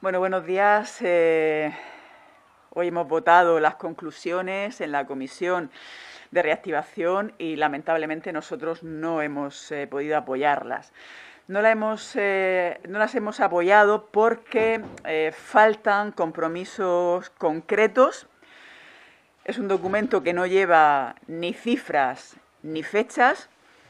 Bueno, buenos días. Hoy hemos votado las conclusiones en la comisión de reactivación y lamentablemente nosotros no hemos podido apoyarlas. No las hemos apoyado porque faltan compromisos concretos. Es un documento que no lleva ni cifras ni fechas,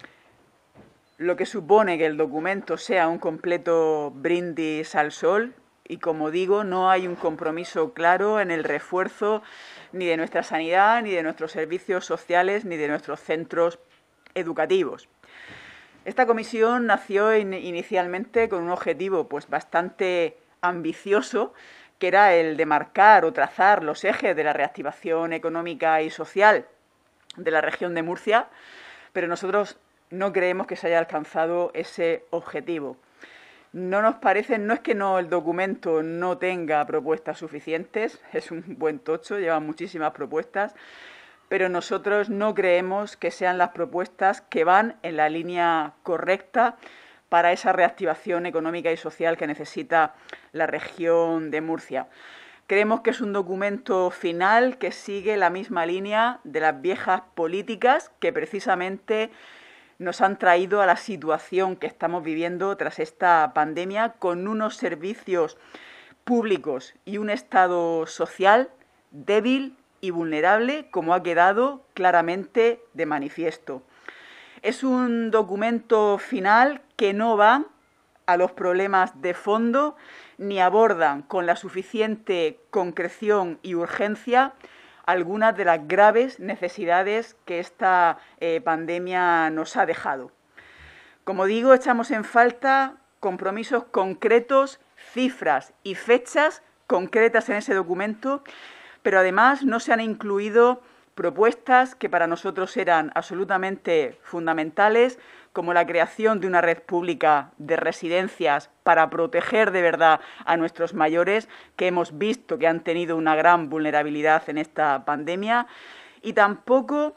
lo que supone que el documento sea un completo brindis al sol. Y como digo, no hay un compromiso claro en el refuerzo ni de nuestra sanidad, ni de nuestros servicios sociales, ni de nuestros centros educativos. Esta comisión nació inicialmente con un objetivo pues bastante ambicioso, que era el de marcar o trazar los ejes de la reactivación económica y social de la región de Murcia, pero nosotros no creemos que se haya alcanzado ese objetivo. No nos parece, no es que el documento no tenga propuestas suficientes, es un buen tocho, lleva muchísimas propuestas, pero nosotros no creemos que sean las propuestas que van en la línea correcta para esa reactivación económica y social que necesita la región de Murcia. Creemos que es un documento final que sigue la misma línea de las viejas políticas que precisamente nos han traído a la situación que estamos viviendo tras esta pandemia, con unos servicios públicos y un Estado social débil y vulnerable, como ha quedado claramente de manifiesto. Es un documento final que no va a los problemas de fondo ni abordan con la suficiente concreción y urgencia algunas de las graves necesidades que esta pandemia nos ha dejado. Como digo, echamos en falta compromisos concretos, cifras y fechas concretas en ese documento, pero además no se han incluido propuestas que para nosotros eran absolutamente fundamentales, como la creación de una red pública de residencias para proteger de verdad a nuestros mayores, que hemos visto que han tenido una gran vulnerabilidad en esta pandemia, y tampoco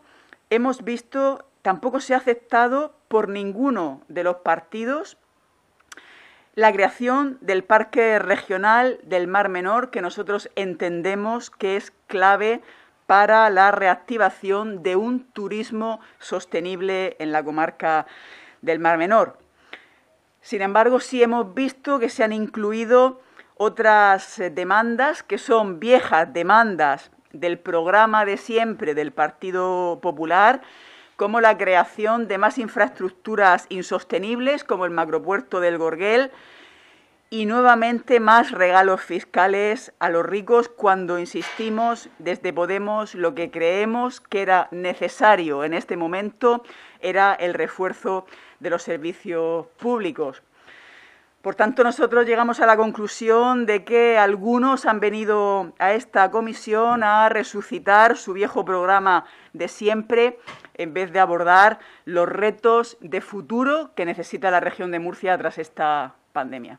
se ha aceptado por ninguno de los partidos la creación del Parque Regional del Mar Menor, que nosotros entendemos que es clave para la reactivación de un turismo sostenible en la comarca del Mar Menor. Sin embargo, sí hemos visto que se han incluido otras demandas que son viejas demandas del programa de siempre del Partido Popular, como la creación de más infraestructuras insostenibles, como el macropuerto del Gorguel, y nuevamente más regalos fiscales a los ricos, cuando insistimos desde Podemos lo que creemos que era necesario en este momento era el refuerzo de los servicios públicos. Por tanto, nosotros llegamos a la conclusión de que algunos han venido a esta comisión a resucitar su viejo programa de siempre, en vez de abordar los retos de futuro que necesita la región de Murcia tras esta pandemia.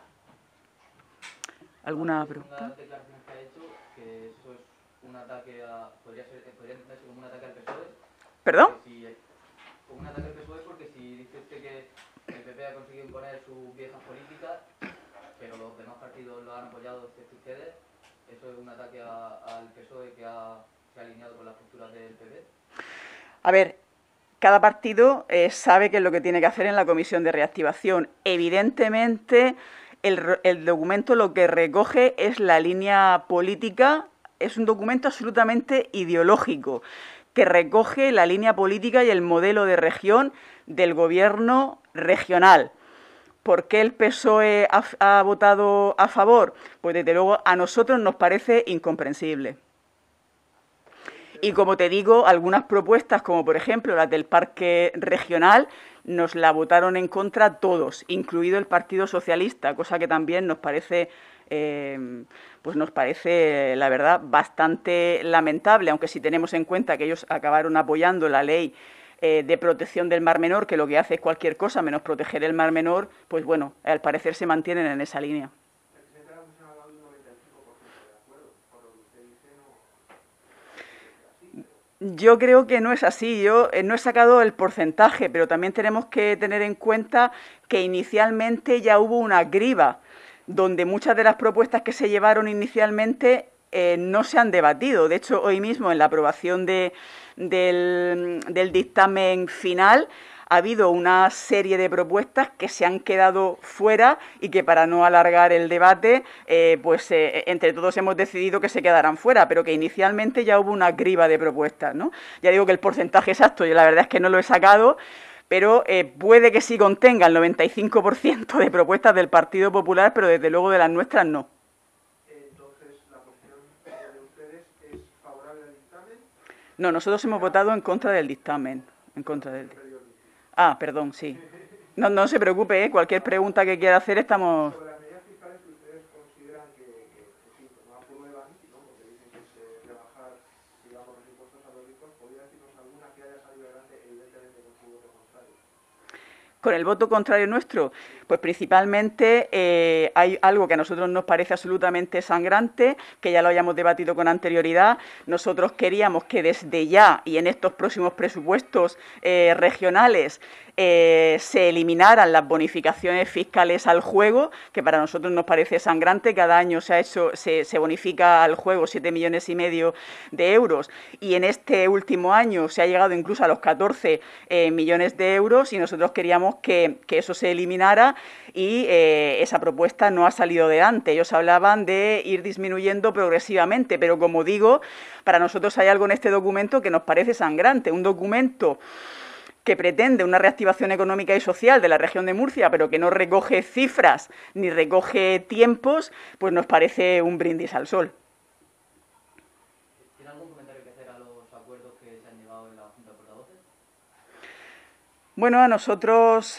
¿Alguna pregunta? Una declaración que ha hecho que eso es un ataque podría entenderse como un ataque al PSOE. ¿Perdón? Un ataque al PSOE porque si dice usted que el PP ha conseguido imponer sus viejas políticas, pero los demás partidos lo han apoyado excepto ustedes, ¿eso es un ataque al PSOE que se ha alineado con las posturas del PP? A ver, cada partido sabe qué es lo que tiene que hacer en la comisión de reactivación. Evidentemente, el documento lo que recoge es la línea política, es un documento absolutamente ideológico, que recoge la línea política y el modelo de región del gobierno regional. ¿Por qué el PSOE ha votado a favor? Pues desde luego a nosotros nos parece incomprensible. Y como te digo, algunas propuestas, como por ejemplo las del Parque Regional, nos la votaron en contra todos, incluido el Partido Socialista, cosa que también nos parece, la verdad, bastante lamentable, aunque si tenemos en cuenta que ellos acabaron apoyando la ley de protección del Mar Menor, que lo que hace es cualquier cosa menos proteger el Mar Menor, pues bueno, al parecer se mantienen en esa línea. Yo creo que no es así. Yo no he sacado el porcentaje, pero también tenemos que tener en cuenta que inicialmente ya hubo una criba donde muchas de las propuestas que se llevaron inicialmente no se han debatido. De hecho, hoy mismo en la aprobación del dictamen final ha habido una serie de propuestas que se han quedado fuera y que para no alargar el debate, entre todos hemos decidido que se quedaran fuera, pero que inicialmente ya hubo una criba de propuestas, ¿no? Ya digo que el porcentaje exacto, yo la verdad es que no lo he sacado, pero puede que sí contenga el 95% de propuestas del Partido Popular, pero desde luego de las nuestras no. Entonces, ¿la posición de ustedes es favorable al dictamen? No, nosotros hemos votado en contra del dictamen. En contra del... Ah, perdón, sí. No se preocupe, cualquier pregunta que quiera hacer estamos... Sobre las medidas fiscales que ustedes consideran que sí, que no aprueban, ¿no? Porque dicen que es rebajar, digamos, los impuestos a los ricos, ¿podría decirnos alguna que haya salido adelante, evidentemente con su voto contrario? Con el voto contrario nuestro, pues principalmente hay algo que a nosotros nos parece absolutamente sangrante, que ya lo hayamos debatido con anterioridad. Nosotros queríamos que desde ya y en estos próximos presupuestos regionales se eliminaran las bonificaciones fiscales al juego, que para nosotros nos parece sangrante. Cada año se bonifica al juego 7,5 millones de euros y en este último año se ha llegado incluso a los 14 millones de euros y nosotros queríamos que eso se eliminara y esa propuesta no ha salido adelante. Ellos hablaban de ir disminuyendo progresivamente, pero como digo, para nosotros hay algo en este documento que nos parece sangrante, un documento que pretende una reactivación económica y social de la región de Murcia, pero que no recoge cifras ni recoge tiempos, pues nos parece un brindis al sol. ¿Tiene algún comentario que hacer a los acuerdos que se han llegado en la Junta de Portavoces? Bueno, a nosotros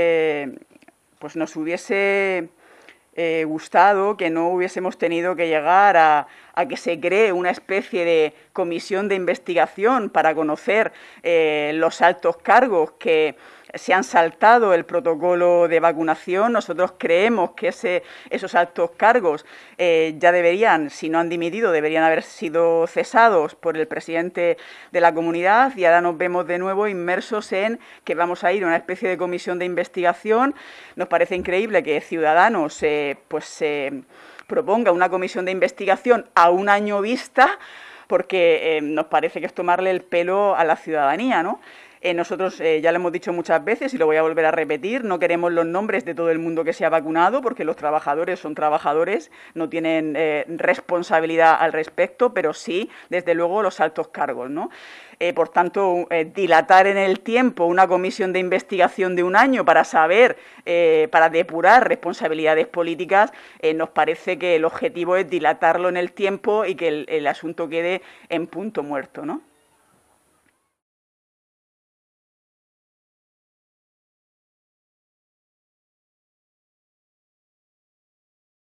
pues nos hubiese gustado que no hubiésemos tenido que llegar a que se cree una especie de comisión de investigación para conocer los altos cargos que se han saltado el protocolo de vacunación. Nosotros creemos que esos altos cargos ya deberían, si no han dimitido, deberían haber sido cesados por el presidente de la comunidad y ahora nos vemos de nuevo inmersos en que vamos a ir a una especie de comisión de investigación. Nos parece increíble que Ciudadanos proponga una comisión de investigación a un año vista, porque nos parece que es tomarle el pelo a la ciudadanía, ¿no? Nosotros ya lo hemos dicho muchas veces y lo voy a volver a repetir, no queremos los nombres de todo el mundo que se ha vacunado porque los trabajadores son trabajadores, no tienen responsabilidad al respecto, pero sí, desde luego, los altos cargos, ¿no? Por tanto, dilatar en el tiempo una comisión de investigación de un año para saber, para depurar responsabilidades políticas, nos parece que el objetivo es dilatarlo en el tiempo y que el asunto quede en punto muerto, ¿no?